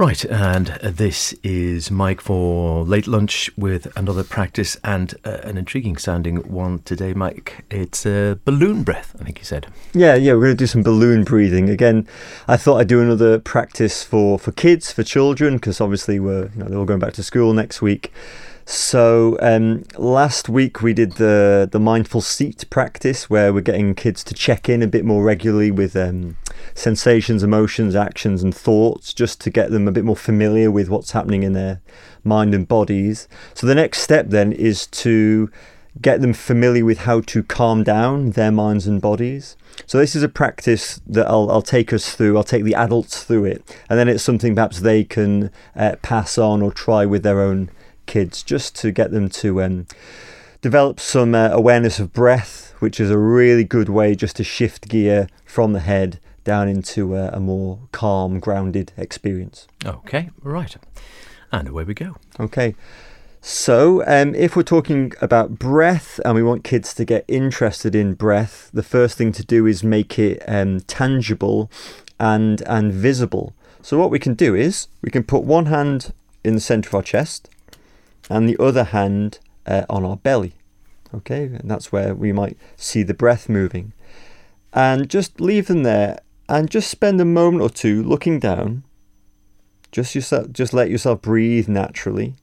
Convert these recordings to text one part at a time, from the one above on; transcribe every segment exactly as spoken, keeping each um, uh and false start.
Right, and this is Mike for Late Lunch with another practice and uh, an intriguing sounding one today, Mike. It's uh, balloon breath, I think you said. Yeah, yeah, we're going to do some balloon breathing. Again, I thought I'd do another practice for, for kids, for children, because obviously we're, you know, they're all going back to school next week. So um, last week we did the, the mindful seat practice where we're getting kids to check in a bit more regularly with um, sensations, emotions, actions and thoughts, just to get them a bit more familiar with what's happening in their mind and bodies. So the next step then is to get them familiar with how to calm down their minds and bodies. So this is a practice that I'll, I'll take us through. I'll take the adults through it, and then it's something perhaps they can uh, pass on or try with their own kids, just to get them to um, develop some uh, awareness of breath, which is a really good way just to shift gear from the head down into a, a more calm, grounded experience. Okay, right. And away we go. Okay. So um, if we're talking about breath and we want kids to get interested in breath, the first thing to do is make it um, tangible and, and visible. So what we can do is we can put one hand in the center of our chest and the other hand uh, on our belly. Okay, and that's where we might see the breath moving. And just leave them there and just spend a moment or two looking down. Just yourself, just let yourself breathe naturally.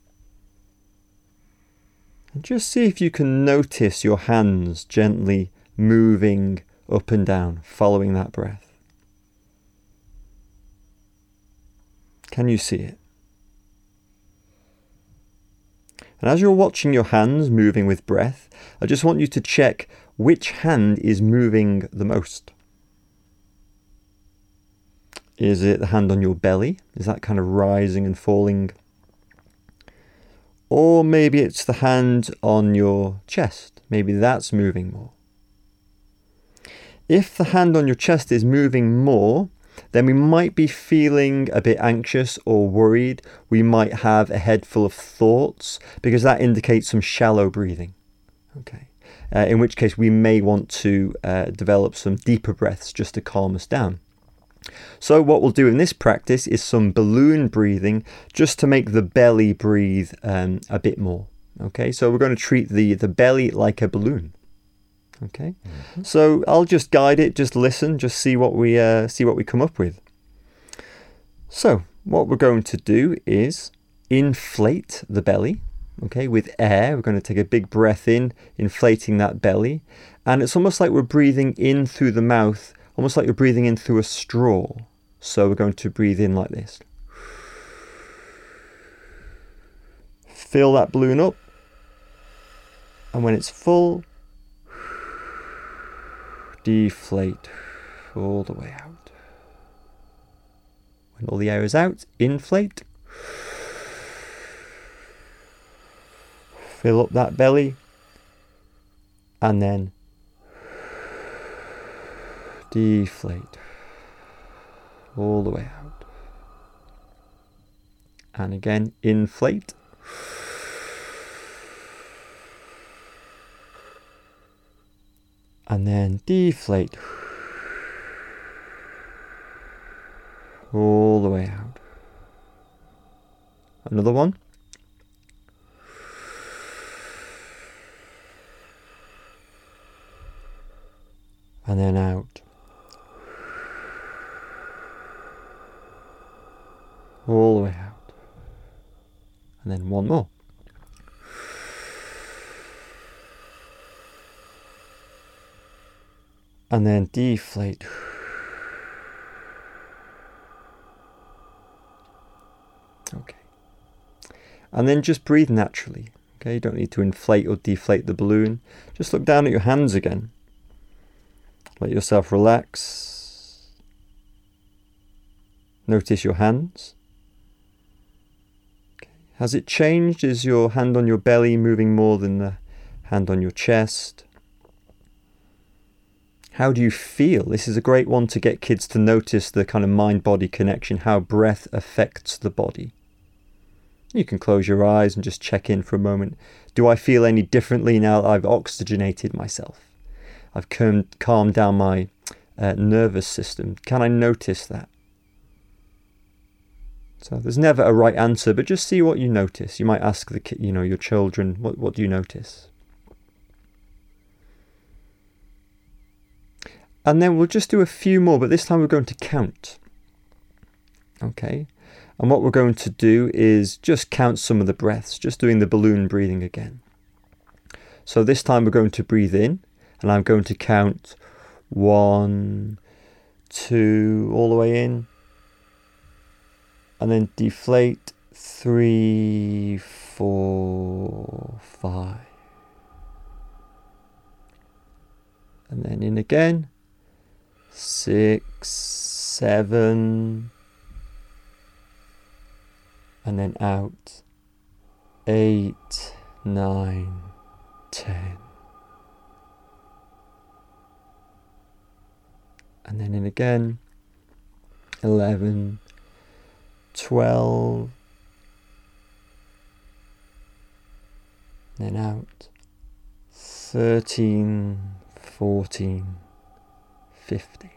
And just see if you can notice your hands gently moving up and down, following that breath. Can you see it? And as you're watching your hands moving with breath, I just want you to check which hand is moving the most. Is it the hand on your belly? Is that kind of rising and falling? Or maybe it's the hand on your chest. Maybe that's moving more. If the hand on your chest is moving more, then we might be feeling a bit anxious or worried. We might have a head full of thoughts, because that indicates some shallow breathing. Okay, uh, in which case we may want to uh, develop some deeper breaths just to calm us down. So what we'll do in this practice is some balloon breathing, just to make the belly breathe um, a bit more. Okay, so we're going to treat the, the belly like a balloon. Okay, mm-hmm. So I'll just guide it, just listen, just see what we uh, see what we come up with. So what we're going to do is inflate the belly, okay, with air. We're going to take a big breath in, inflating that belly, and it's almost like we're breathing in through the mouth, almost like you're breathing in through a straw. So we're going to breathe in like this. Fill that balloon up, and when it's full, deflate all the way out. When all the air is out, inflate. Fill up that belly. And then deflate all the way out. And again, inflate. And then deflate all the way out. Another one. And then out. All the way out. And then one more. And then deflate. Okay. And then just breathe naturally. Okay, you don't need to inflate or deflate the balloon. Just look down at your hands again. Let yourself relax. Notice your hands. Okay. Has it changed? Is your hand on your belly moving more than the hand on your chest? How do you feel? This is a great one to get kids to notice the kind of mind-body connection, how breath affects the body. You can close your eyes and just check in for a moment. Do I feel any differently now that I've oxygenated myself? I've calmed, calmed down my uh, nervous system. Can I notice that? So there's never a right answer, but just see what you notice. You might ask the you know your children, what what do you notice? And then we'll just do a few more, but this time we're going to count. Okay. And what we're going to do is just count some of the breaths, just doing the balloon breathing again. So this time we're going to breathe in, and I'm going to count one, two, all the way in. And then deflate, three, four, five. And then in again, six, seven. And then out, eight, nine, ten. And then in again, eleven, twelve. Then out, thirteen, fourteen, fifteen.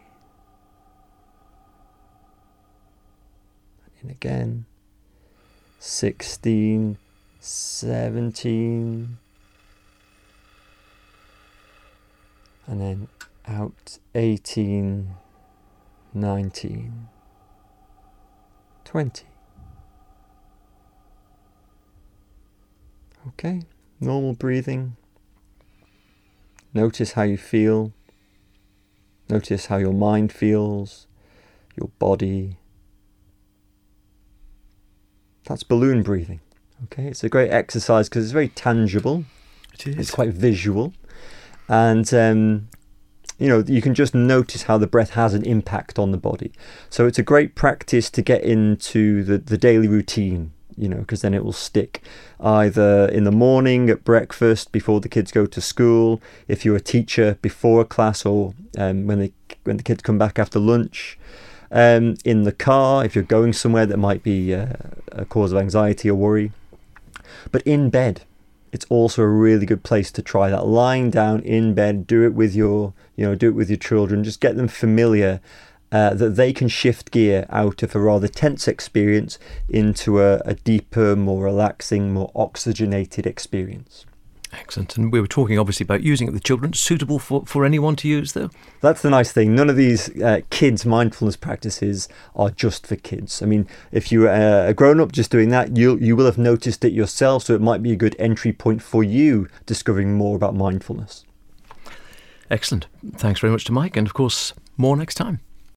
And in again, sixteen, seventeen, and then out, eighteen, nineteen, twenty. Okay, normal breathing. Notice how you feel. Notice how your mind feels, your body. That's balloon breathing. Okay, it's a great exercise because it's very tangible. It is. It's quite visual. And, um, you know, you can just notice how the breath has an impact on the body. So it's a great practice to get into the, the daily routine, you know, because then it will stick. Either in the morning at breakfast before the kids go to school, if you're a teacher before a class, or um, when, they, when the kids come back after lunch. Um, in the car, if you're going somewhere that might be uh, a cause of anxiety or worry. But in bed, it's also a really good place to try that. Lying down in bed, do it with your, you know, do it with your children. Just get them familiar uh, that they can shift gear out of a rather tense experience into a, a deeper, more relaxing, more oxygenated experience. Excellent. And we were talking obviously about using it with children. Suitable for, for anyone to use, though? That's the nice thing. None of these uh, kids' mindfulness practices are just for kids. I mean, if you're uh, a grown-up just doing that, you you will have noticed it yourself, so it might be a good entry point for you discovering more about mindfulness. Excellent. Thanks very much to Mike, and of course, more next time.